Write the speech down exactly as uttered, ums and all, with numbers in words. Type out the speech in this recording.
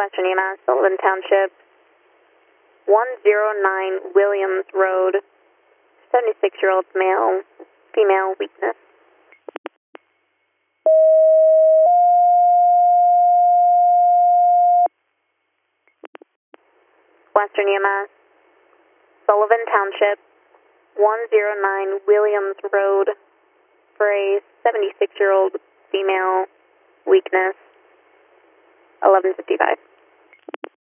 Western E M S, Sullivan Township, one oh nine Williams Road, seventy-six-year-old male, female, weakness. Western E M S, Sullivan Township, one oh nine Williams Road, for a seventy-six-year-old female, weakness, eleven fifty-five.